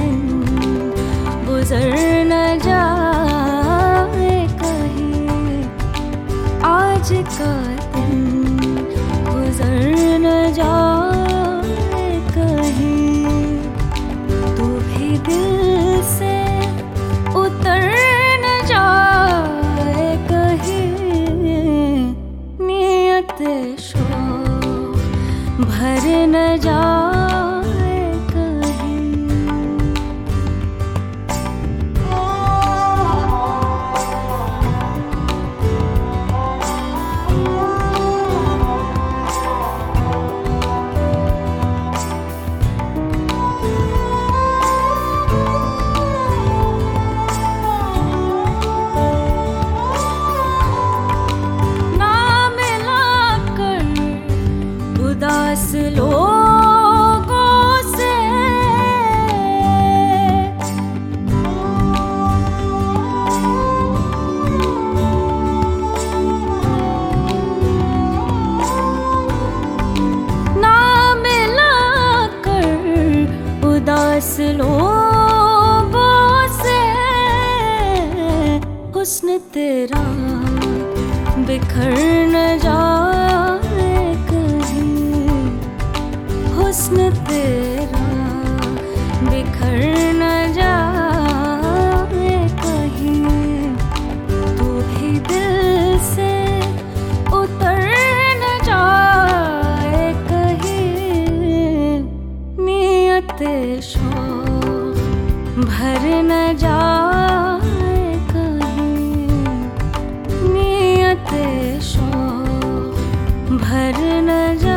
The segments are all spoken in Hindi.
दिन गुजर न जाए कहीं, आज का दिन गुजर न जाए कहीं, तू भी दिल से उतर न जाए कहीं, नियत शौक भर न जाए कहीं। उदास लोगों से ना मिला कर, उदास लोगों से हुस्न तेरा बिखर न जाए कहीं, हुस्न तेरा बिखर न जाए कहीं, तू भी दिल से उतर न जाए कहीं, नियत शौक भर न जाए कहीं, नियत शौक भर न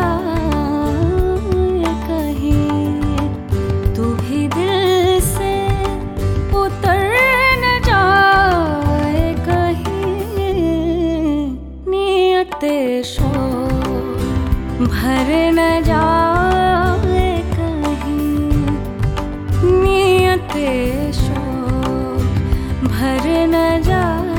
जाए कहीं, तू भी दिल से उतर न जाए कहीं, नियत शौक भर न जाए कहीं, नियत शौक भर न जाए।